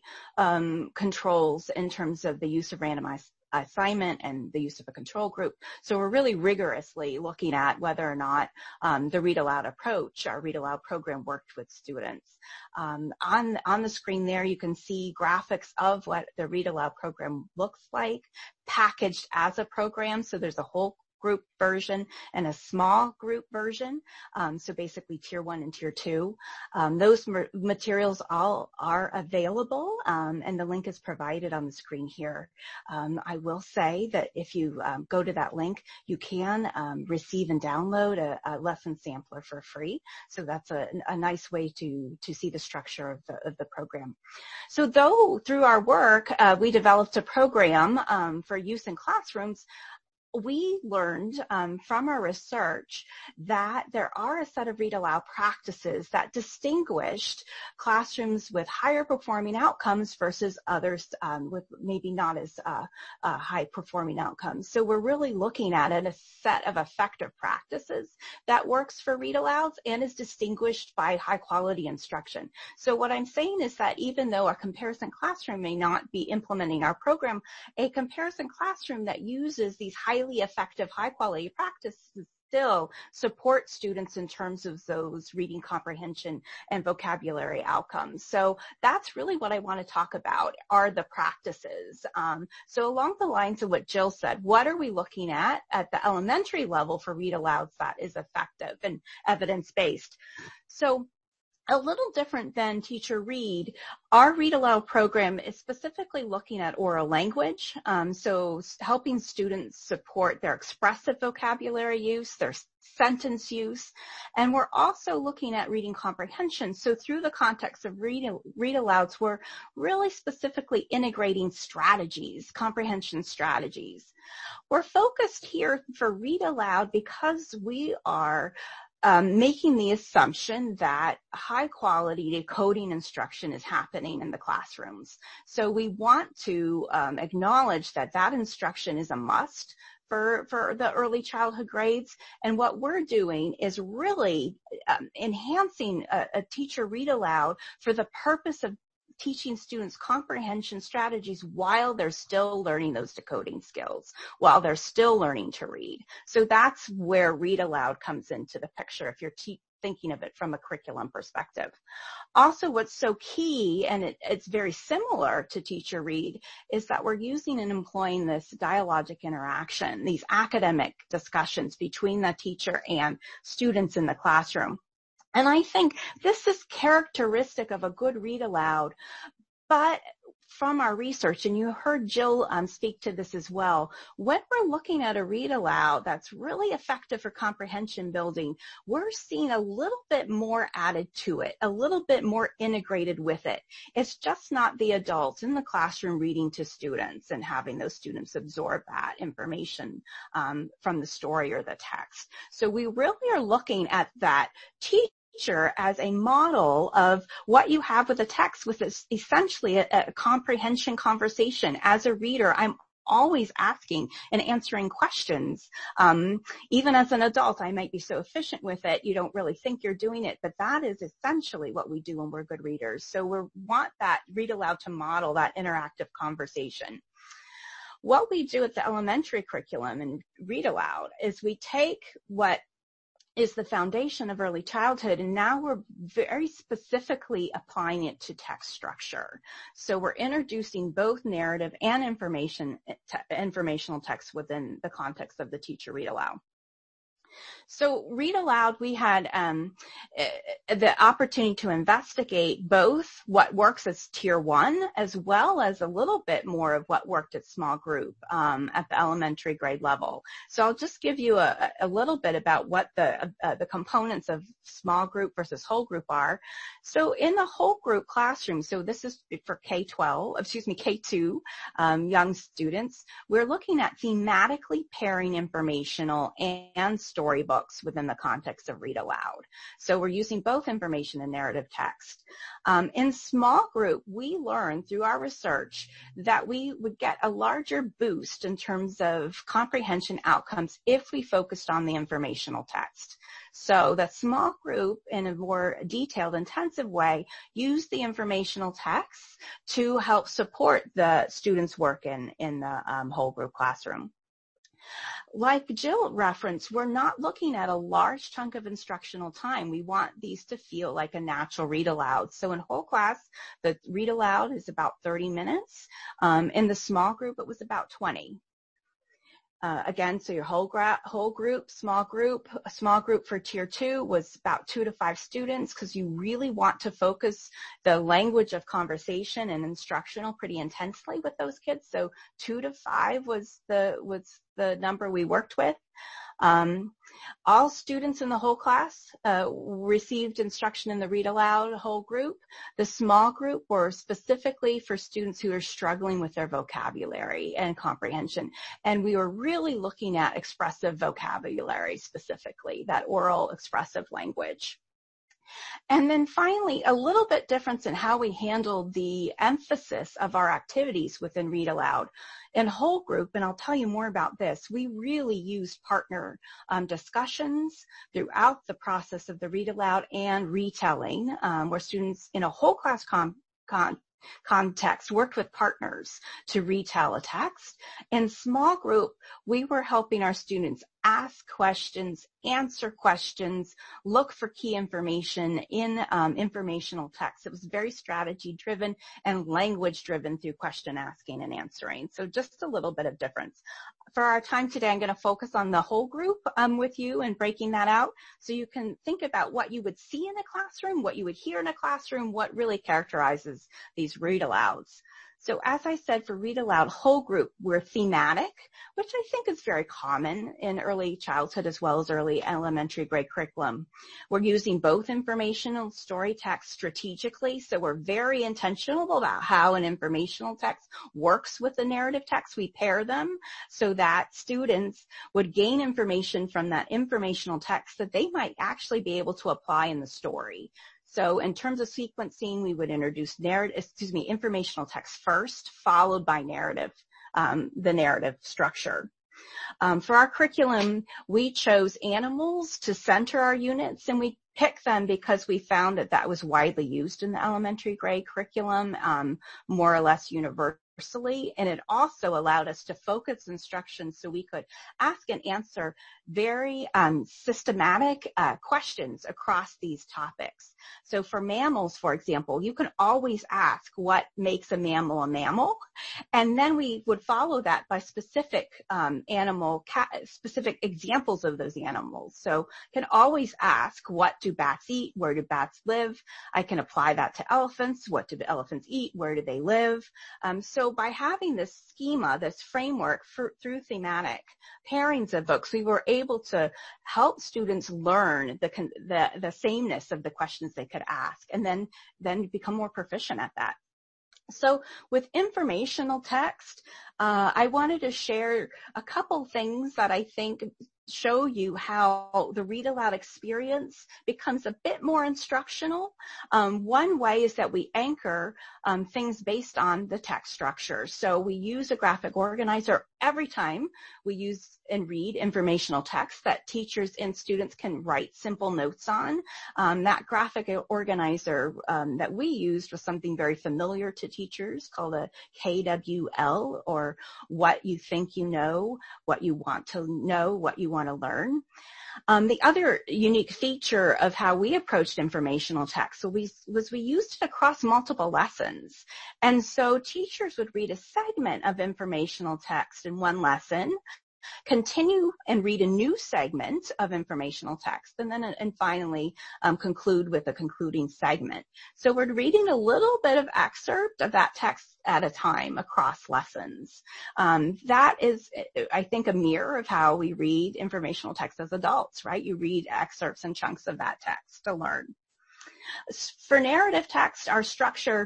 controls in terms of the use of randomized assignment and the use of a control group. So we're really rigorously looking at whether or not the Read Aloud approach, our Read Aloud program, worked with students. On the screen there, you can see graphics of what the Read Aloud program looks like, packaged as a program. So there's a whole group version and a small group version. So basically tier 1 and tier 2. Those materials all are available, and the link is provided on the screen here. I will say that if you go to that link, you can receive and download a lesson sampler for free. So that's a nice way to see the structure of the program. So though through our work, we developed a program for use in classrooms, we learned from our research that there are a set of Read Aloud practices that distinguished classrooms with higher performing outcomes versus others with maybe not as high performing outcomes. So we're really looking at a set of effective practices that works for Read Alouds and is distinguished by high quality instruction. So what I'm saying is that even though a comparison classroom may not be implementing our program, a comparison classroom that uses these highly effective, high-quality practices still support students in terms of those reading comprehension and vocabulary outcomes. So that's really what I want to talk about, are the practices. So along the lines of what Jill said, what are we looking at the elementary level for Read Alouds that is effective and evidence-based? So a little different than Teacher Read, our Read Aloud program is specifically looking at oral language, so helping students support their expressive vocabulary use, their sentence use, and we're also looking at reading comprehension. So through the context of Read Alouds, we're really specifically integrating strategies, comprehension strategies. We're focused here for Read Aloud because we are making the assumption that high quality decoding instruction is happening in the classrooms. So we want to acknowledge that that instruction is a must for the early childhood grades. And what we're doing is really enhancing a Teacher Read Aloud for the purpose of teaching students comprehension strategies while they're still learning those decoding skills, while they're still learning to read. So that's where Read Aloud comes into the picture if you're thinking of it from a curriculum perspective. Also, what's so key, and it's very similar to Teacher Read, is that we're using and employing this dialogic interaction, these academic discussions between the teacher and students in the classroom. And I think this is characteristic of a good Read Aloud, but from our research, and you heard Jill speak to this as well, when we're looking at a read aloud that's really effective for comprehension building, we're seeing a little bit more added to it, a little bit more integrated with it. It's just not the adults in the classroom reading to students and having those students absorb that information from the story or the text. So we really are looking at that teacher as a model of what you have with a text, with essentially a comprehension conversation. As a reader, I'm always asking and answering questions. Even as an adult, I might be so efficient with it, you don't really think you're doing it, but that is essentially what we do when we're good readers. So we want that read aloud to model that interactive conversation. What we do at the elementary curriculum and read aloud is we take what is the foundation of early childhood, and now we're very specifically applying it to text structure. So we're introducing both narrative and informational text within the context of the teacher read aloud. So read aloud, we had the opportunity to investigate both what works as tier 1 as well as a little bit more of what worked at small group at the elementary grade level. So I'll just give you a little bit about what the components of small group versus whole group are. So in the whole group classroom, so this is for K2 young students, we're looking at thematically pairing informational and storybooks within the context of read aloud. So we're using both information and narrative text. In small group, we learned through our research that we would get a larger boost in terms of comprehension outcomes if we focused on the informational text. So the small group, in a more detailed, intensive way, use the informational text to help support the students' work in the whole group classroom. Like Jill referenced, we're not looking at a large chunk of instructional time. We want these to feel like a natural read aloud. So in whole class, the read aloud is about 30 minutes. In the small group, it was about 20. Again, so your whole group, small group. A small group for tier 2 was about 2 to 5 students, because you really want to focus the language of conversation and instructional pretty intensely with those kids. So 2 to 5 was the number we worked with. All students in the whole class received instruction in the read aloud whole group. The small group were specifically for students who are struggling with their vocabulary and comprehension. And we were really looking at expressive vocabulary specifically, that oral expressive language. And then finally, a little bit difference in how we handled the emphasis of our activities within read aloud. In whole group, and I'll tell you more about this, we really used partner discussions throughout the process of the read aloud and retelling, where students in a whole class context worked with partners to retell a text. In small group, we were helping our students ask questions, answer questions, look for key information in informational text. It was very strategy driven and language driven through question asking and answering. So just a little bit of difference. For our time today, I'm going to focus on the whole group with you and breaking that out so you can think about what you would see in a classroom, what you would hear in a classroom, what really characterizes these read alouds. So as I said, for read aloud whole group, we're thematic, which I think is very common in early childhood as well as early elementary grade curriculum. We're using both informational story text strategically, so we're very intentional about how an informational text works with the narrative text. We pair them so that students would gain information from that informational text that they might actually be able to apply in the story. So in terms of sequencing, we would introduce informational text first, followed by narrative, the narrative structure. For our curriculum, we chose animals to center our units, and we picked them because we found that that was widely used in the elementary grade curriculum, more or less universally, and it also allowed us to focus instruction so we could ask and answer very systematic questions across these topics. So for mammals, for example, you can always ask what makes a mammal, and then we would follow that by specific specific examples of those animals. So can always ask, what do bats eat? Where do bats live? I can apply that to elephants. What do the elephants eat? Where do they live? So by having this schema, this framework through thematic pairings of books, we were able to help students learn the sameness of the questions they could ask, and then become more proficient at that. So with informational text, I wanted to share a couple things that I think show you how the read aloud experience becomes a bit more instructional. One way is that we anchor things based on the text structure. So we use a graphic organizer every time we use and read informational text that teachers and students can write simple notes on. That graphic organizer that we used was something very familiar to teachers called a KWL, or what you think you know, what you want to know, what you want to learn. The other unique feature of how we approached informational text was we used it across multiple lessons. And so teachers would read a segment of informational text in one lesson, continue and read a new segment of informational text, and finally conclude with a concluding segment. So we're reading a little bit of excerpt of that text at a time across lessons. That is, I think, a mirror of how we read informational text as adults, right? You read excerpts and chunks of that text to learn. For narrative text, our structure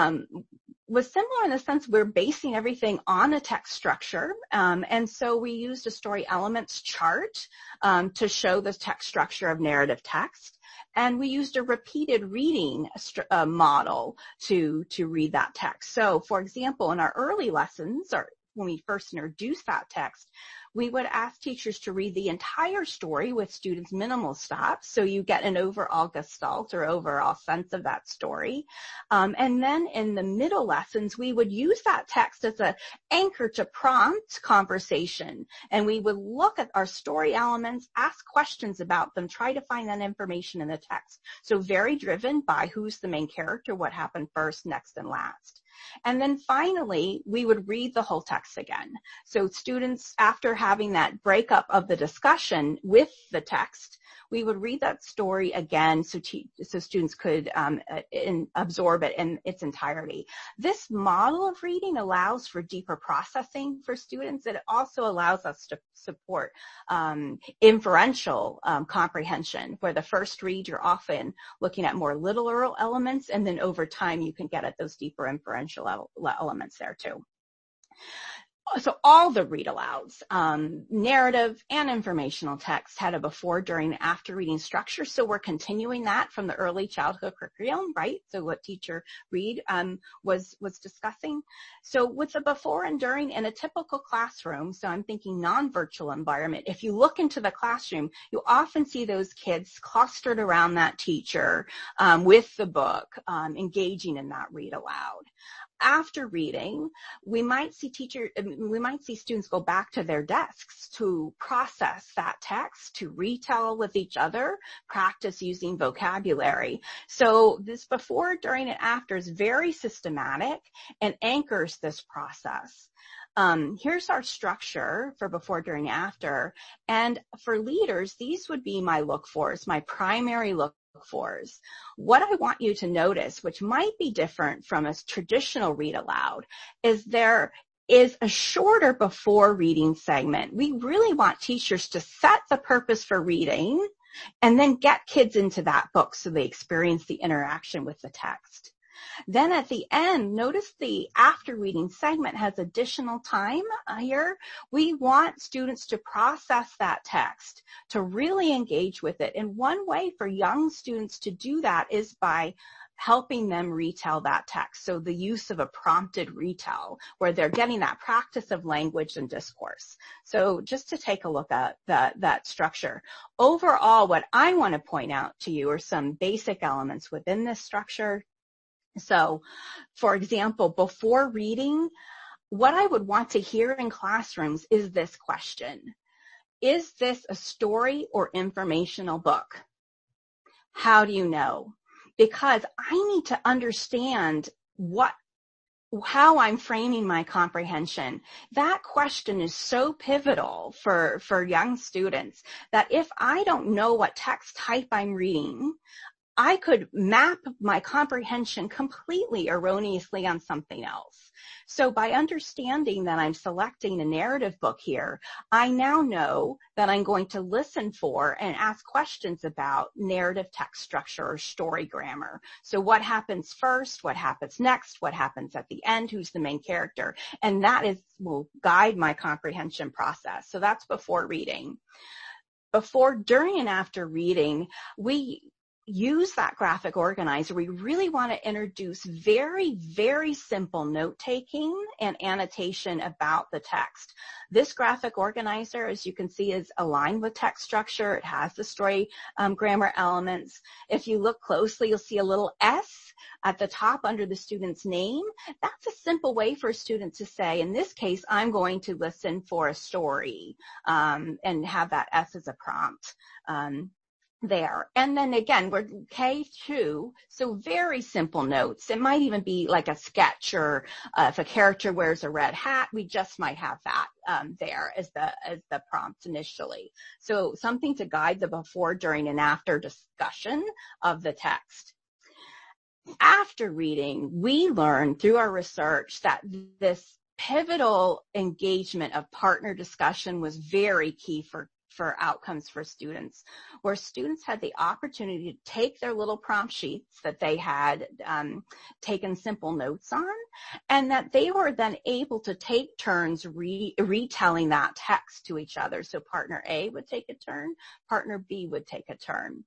was similar in the sense we're basing everything on a text structure, and so we used a story elements chart to show the text structure of narrative text, and we used a repeated reading model to read that text. So, for example, in our early lessons, or when we first introduced that text, we would ask teachers to read the entire story with students' minimal stops, so you get an overall gestalt or overall sense of that story. And then in the middle lessons, we would use that text as an anchor to prompt conversation, and we would look at our story elements, ask questions about them, try to find that information in the text. So very driven by who's the main character, what happened first, next, and last. And then finally, we would read the whole text again. So students, after having that breakup of the discussion with the text, we would read that story again so students could absorb it in its entirety. This model of reading allows for deeper processing for students. It also allows us to support inferential comprehension, where the first read you're often looking at more literal elements, and then over time you can get at those deeper inferential elements there too. So all the read alouds, narrative and informational text, had a before, during, and after reading structure. So we're continuing that from the early childhood curriculum, right? So what Teacher Reed was discussing. So with the before and during in a typical classroom, so I'm thinking non-virtual environment, if you look into the classroom, you often see those kids clustered around that teacher with the book, engaging in that read aloud. After reading, we might see students go back to their desks to process that text, to retell with each other, practice using vocabulary. So this before, during, and after is very systematic and anchors this process. Here's our structure for before, during, after. And for leaders, these would be my look-fors, my primary look-fors. What I want you to notice, which might be different from a traditional read aloud, is there is a shorter before reading segment. We really want teachers to set the purpose for reading and then get kids into that book so they experience the interaction with the text. Then at the end, notice the after reading segment has additional time here. We want students to process that text, to really engage with it. And one way for young students to do that is by helping them retell that text. So the use of a prompted retell, where they're getting that practice of language and discourse. So just to take a look at that structure. Overall, what I want to point out to you are some basic elements within this structure. So, for example, before reading, what I would want to hear in classrooms is this question. is this a story or informational book? How do you know? Because I need to understand how I'm framing my comprehension. That question is so pivotal for young students that if I don't know what text type I'm reading, I could map my comprehension completely erroneously on something else. So by understanding that I'm selecting a narrative book here, I now know that I'm going to listen for and ask questions about narrative text structure or story grammar. So what happens first? What happens next? What happens at the end? Who's the main character? And that will guide my comprehension process. So that's before reading. Before, during, and after reading, we use that graphic organizer. We really want to introduce very, very simple note-taking and annotation about the text. This graphic organizer, as you can see, is aligned with text structure. It has the story grammar elements. If you look closely, you'll see a little S at the top under the student's name. That's a simple way for a student to say, in this case, I'm going to listen for a story, and have that S as a prompt. There. And then again, we're K2, so very simple notes. It might even be like a sketch, or if a character wears a red hat, we just might have that there as the prompt initially. So something to guide the before, during, and after discussion of the text. After reading, we learned through our research that this pivotal engagement of partner discussion was very key for outcomes for students, where students had the opportunity to take their little prompt sheets that they had taken simple notes on, and that they were then able to take turns retelling that text to each other. So partner A would take a turn, partner B would take a turn.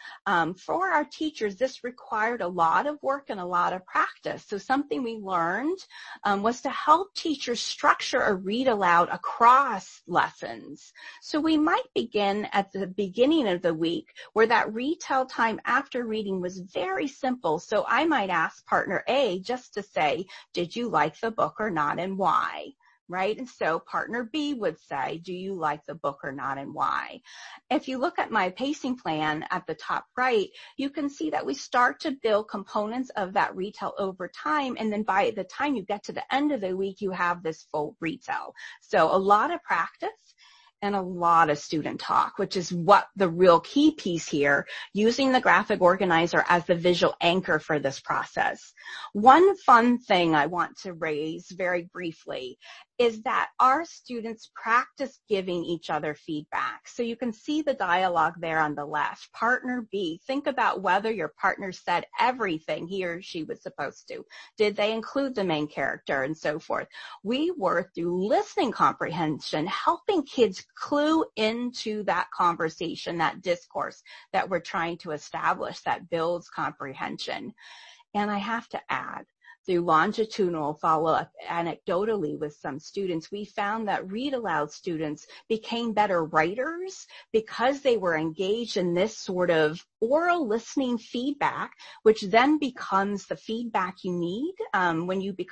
For our teachers, this required a lot of work and a lot of practice. So something we learned was to help teachers structure a read aloud across lessons. So we might begin at the beginning of the week, where that retell time after reading was very simple. So I might ask partner A just to say, did you like the book or not, and why? Right? And so partner B would say, do you like the book or not, and why? If you look at my pacing plan at the top right, you can see that we start to build components of that retell over time, and then by the time you get to the end of the week, you have this full retell. So a lot of practice and a lot of student talk, which is what the real key piece here, using the graphic organizer as the visual anchor for this process. One fun thing I want to raise very briefly is that our students practice giving each other feedback. So you can see the dialogue there on the left. Partner B, think about whether your partner said everything he or she was supposed to. Did they include the main character, and so forth? We were, through listening comprehension, helping kids clue into that conversation, that discourse that we're trying to establish that builds comprehension. And I have to add, through longitudinal follow-up anecdotally with some students, we found that read aloud students became better writers because they were engaged in this sort of oral listening feedback, which then becomes the feedback you need when you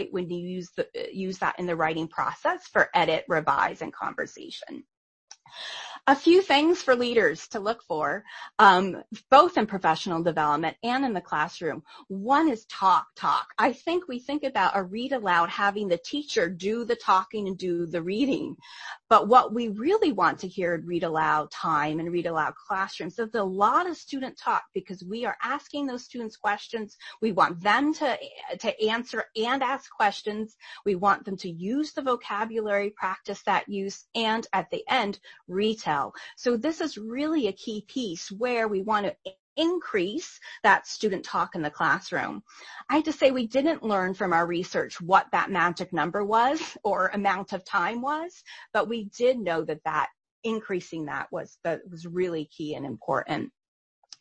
use that in the writing process for edit, revise, and conversation. A few things for leaders to look for, both in professional development and in the classroom. One is talk. I think we think about a read aloud having the teacher do the talking and do the reading. But what we really want to hear in read aloud time and read aloud classrooms is a lot of student talk, because we are asking those students questions. We want them to answer and ask questions. We want them to use the vocabulary, practice that use, and at the end, retell. So this is really a key piece where we want to increase that student talk in the classroom. I have to say, we didn't learn from our research what that magic number was or amount of time was, but we did know that increasing that was really key and important.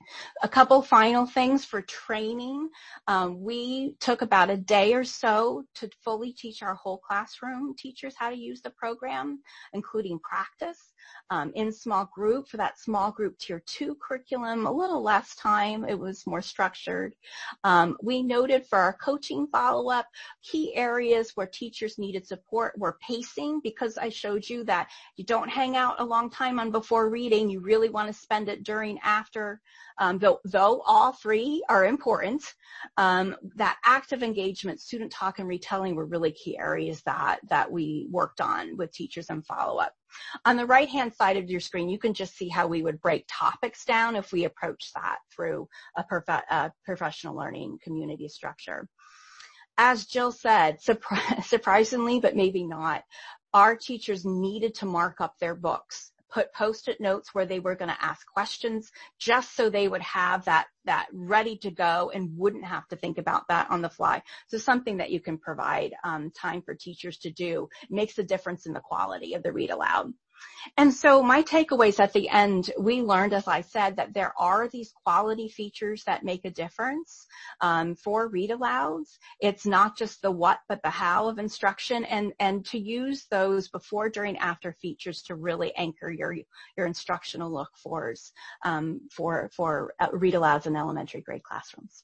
A couple final things for training. We took about a day or so to fully teach our whole classroom teachers how to use the program, including practice in small group. For that small group tier 2 curriculum, a little less time. It was more structured. We noted for our coaching follow-up, key areas where teachers needed support were pacing, because I showed you that you don't hang out a long time on before reading. You really want to spend it during, after, though all three are important. That active engagement, student talk, and retelling were really key areas that we worked on with teachers and follow-up. On the right-hand side of your screen, you can just see how we would break topics down if we approach that through a professional learning community structure. As Jill said, surprisingly, but maybe not, our teachers needed to mark up their books, put Post-it notes where they were going to ask questions, just so they would have that ready to go and wouldn't have to think about that on the fly. So something that you can provide time for teachers to do makes a difference in the quality of the read aloud. And so my takeaways at the end, we learned, as I said, that there are these quality features that make a difference for read alouds. It's not just the what, but the how of instruction, and to use those before, during, after features to really anchor your instructional look-fors for read alouds in elementary grade classrooms.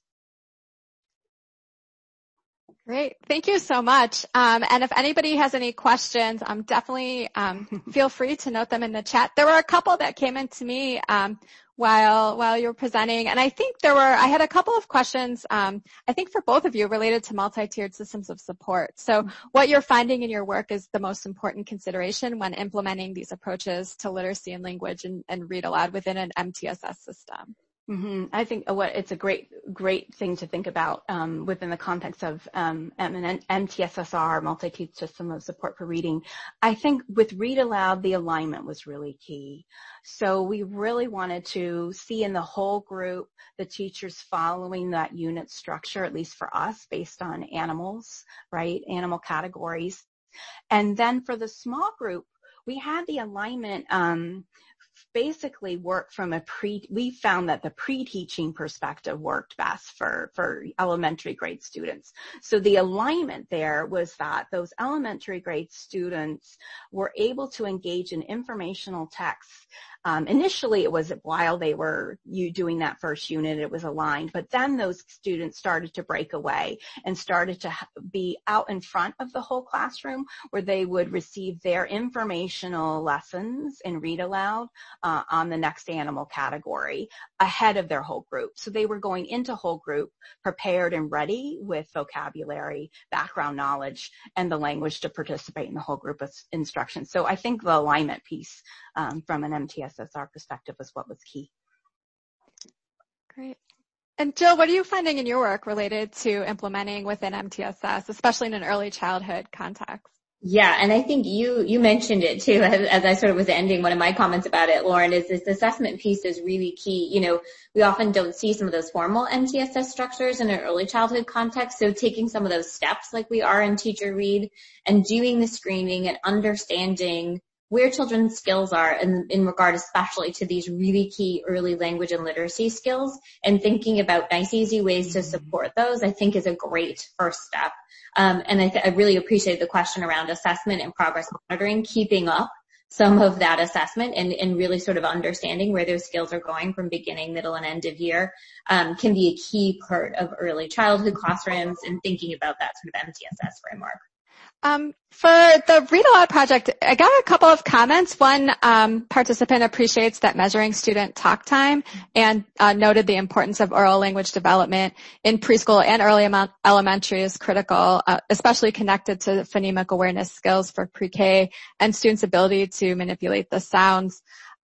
Great. Thank you so much. And if anybody has any questions, definitely feel free to note them in the chat. There were a couple that came in to me while you were presenting, and I think I had a couple of questions, I think for both of you, related to multi-tiered systems of support. So what you're finding in your work is the most important consideration when implementing these approaches to literacy and language and read aloud within an MTSS system. Mm-hmm. I think it's a great thing to think about within the context of an MTSSR, multi-tiered system of support for reading. I think with read aloud, the alignment was really key. So we really wanted to see in the whole group the teachers following that unit structure, at least for us, based on animals, right? Animal categories. And then for the small group, we had the alignment basically work from we found that the pre-teaching perspective worked best for elementary grade students. So the alignment there was that those elementary grade students were able to engage in informational texts. Initially, it was while they were doing that first unit, it was aligned, but then those students started to break away and started to be out in front of the whole classroom, where they would receive their informational lessons in read aloud on the next animal category ahead of their whole group. So they were going into whole group prepared and ready with vocabulary, background knowledge, and the language to participate in the whole group of instruction. So I think the alignment piece from an MTSSR perspective was what was key. Great. And Jill, what are you finding in your work related to implementing within MTSS, especially in an early childhood context? Yeah, and I think you mentioned it too, as I sort of was ending one of my comments about it, Lauren, is this assessment piece is really key. You know, we often don't see some of those formal MTSS structures in an early childhood context, so taking some of those steps like we are in Teacher Read and doing the screening and understanding where children's skills are in regard especially to these really key early language and literacy skills, and thinking about nice, easy ways to support those, I think is a great first step. And I really appreciate the question around assessment and progress monitoring, keeping up some of that assessment and really sort of understanding where those skills are going from beginning, middle, and end of year can be a key part of early childhood classrooms and thinking about that sort of MTSS framework. For the Read Aloud project, I got a couple of comments. One participant appreciates that measuring student talk time and noted the importance of oral language development in preschool and early elementary is critical, especially connected to phonemic awareness skills for pre-K and students' ability to manipulate the sounds.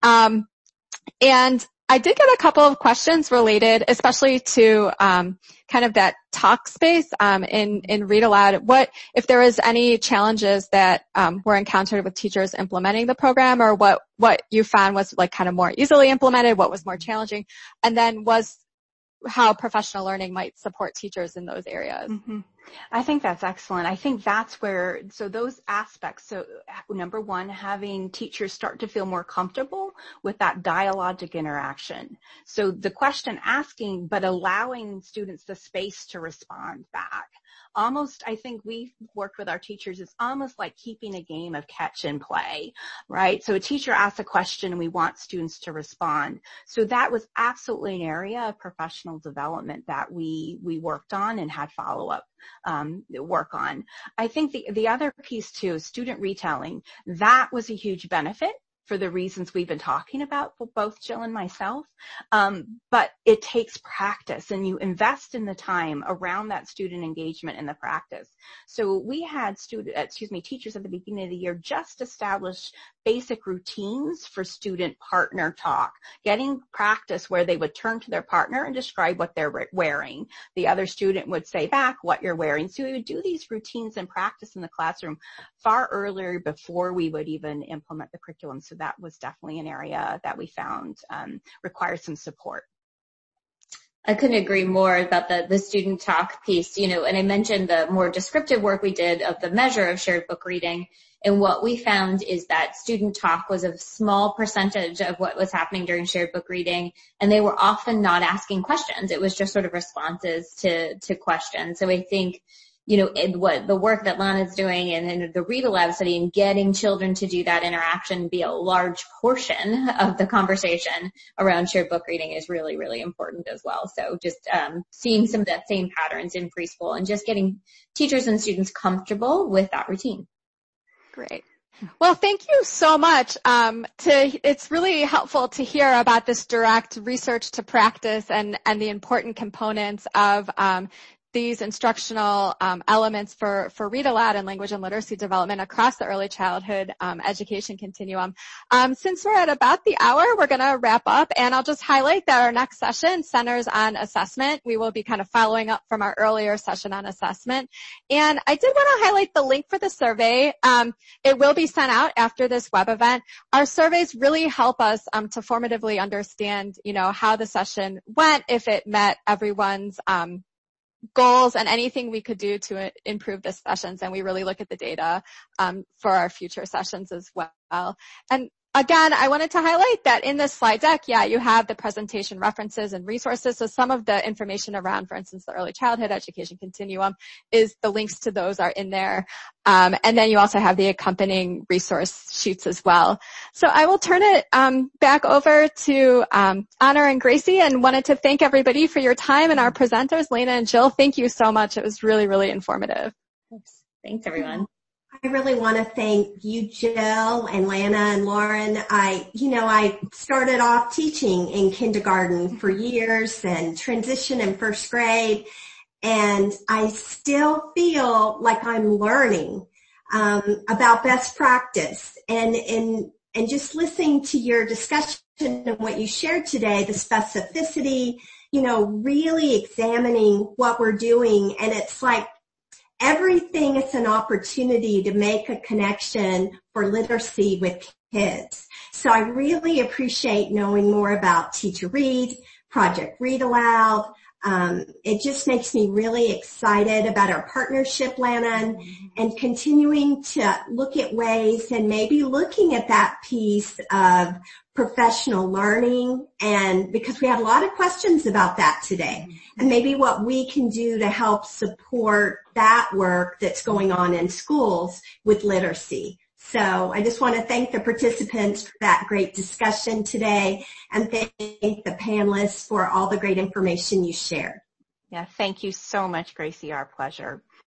And I did get a couple of questions related, especially to kind of that talk space in Read Aloud. What if there was any challenges that were encountered with teachers implementing the program, or what you found was like kind of more easily implemented, what was more challenging, and then was how professional learning might support teachers in those areas. Mm-hmm. I think that's excellent. I think that's where, so those aspects, so number one, having teachers start to feel more comfortable with that dialogic interaction. So the question asking, but allowing students the space to respond back. Almost, I think we've worked with our teachers, it's almost like keeping a game of catch and play, right? So a teacher asks a question and we want students to respond. So that was absolutely an area of professional development that we worked on and had follow-up work on. I think the other piece too is student retelling. That was a huge benefit for the reasons we've been talking about for both Jill and myself. But it takes practice, and you invest in the time around that student engagement and the practice. So we had teachers at the beginning of the year just establish basic routines for student partner talk, getting practice where they would turn to their partner and describe what they're wearing. The other student would say back what you're wearing. So we would do these routines and practice in the classroom far earlier before we would even implement the curriculum. So that was definitely an area that we found requires some support. I couldn't agree more about the student talk piece, and I mentioned the more descriptive work we did of the measure of shared book reading. And what we found is that student talk was a small percentage of what was happening during shared book reading, and they were often not asking questions. It was just sort of responses to questions. So I think, what the work that Lana's doing and the Read Aloud study and getting children to do that interaction be a large portion of the conversation around shared book reading is really, really important as well. So just seeing some of that same patterns in preschool and just getting teachers and students comfortable with that routine. Great. Well, thank you so much. It's really helpful to hear about this direct research to practice and the important components of these instructional elements for Read Aloud and language and literacy development across the early childhood education continuum. Since we're at about the hour, we're going to wrap up, and I'll just highlight that our next session centers on assessment. We will be kind of following up from our earlier session on assessment. And I did want to highlight the link for the survey. It will be sent out after this web event. Our surveys really help us to formatively understand, how the session went, if it met everyone's goals and anything we could do to improve the sessions. And we really look at the data for our future sessions as well. And again, I wanted to highlight that in this slide deck, you have the presentation references and resources. So some of the information around, for instance, the early childhood education continuum the links to those are in there. And then you also have the accompanying resource sheets as well. So I will turn it back over to Honor and Gracie, and wanted to thank everybody for your time, and our presenters, Lena and Jill. Thank you so much. It was really, really informative. Thanks, everyone. I really want to thank you, Jill and Lana and Lauren. I started off teaching in kindergarten for years and transitioned in first grade, and I still feel like I'm learning about best practice. And just listening to your discussion and what you shared today, the specificity, really examining what we're doing, and it's like everything is an opportunity to make a connection for literacy with kids. So I really appreciate knowing more about Teacher Read, Project Read Aloud. It just makes me really excited about our partnership, Lana, and continuing to look at ways and maybe looking at that piece of professional learning, and because we had a lot of questions about that today, and maybe what we can do to help support that work that's going on in schools with literacy. So I just want to thank the participants for that great discussion today, and thank the panelists for all the great information you shared. Yeah, thank you so much, Gracie. Our pleasure.